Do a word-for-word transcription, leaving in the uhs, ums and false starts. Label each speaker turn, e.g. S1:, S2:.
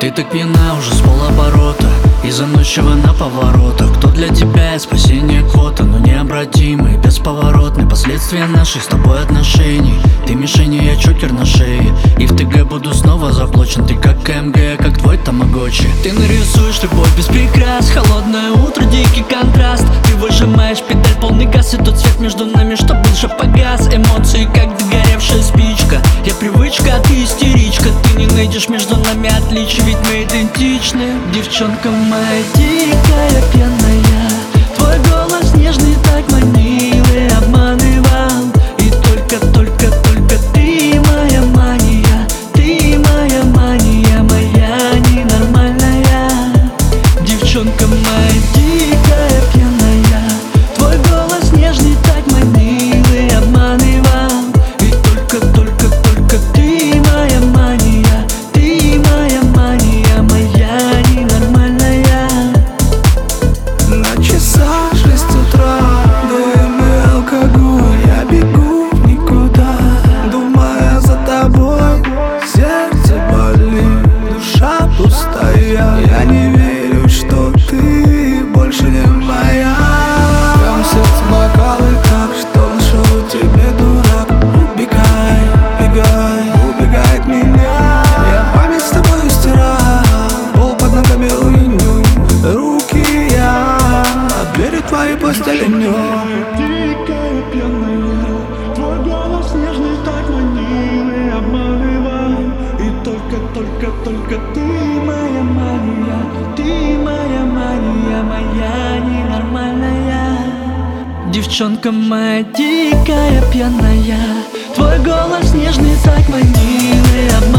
S1: Ты так пьяна уже с полоборота и заносчива на поворотах. Кто для тебя спасение кота, но необратимый, бесповоротный последствия наших с тобой отношений. Ты мишень, я чокер на шее, и в ТГ буду снова заблочен. Ты как КМГ, как твой тамагочи. Ты нарисуешь любовь без прикрас, холодное утро, дикий контраст. Ты выжимаешь педаль, полный газ, и тот свет между нами, что был же погас. Эмоции, как догоревшая спичка. Я привычка, а ты истеричка. Ты не найдешь между нами отличий, ведь мы идентичны. Девчонка моя дикая, пьяная, твой голос нежный так манил и обманывал. И только, только, только ты моя мания, ты моя мания, моя ненормальная. Девчонка моя дикая, пьяная, твой голос нежный так манил и обманывал. И только, только, только ты моя мания, ты моя мания, моя ненормальная.
S2: На часах шесть утра, дым и алкоголь. Я бегу в никуда, думая за тобой. Сердце болит, душа пустая. Я не верю, что ты больше не моя. В твоем сердце бокалы так, что нашел тебе дурак. Убегай, убегай, убегай от меня. Я память с тобой стираю, пол под ногами руиню. Руки я от двери твоей постели днем.
S3: Дикая, пьяная, твой голос нежный так манил и обманывал. И только, только, только ты моя мания, ты моя мания, моя ненормальная.
S1: Девчонка моя дикая, пьяная, твой голос нежный так манил и обманывал.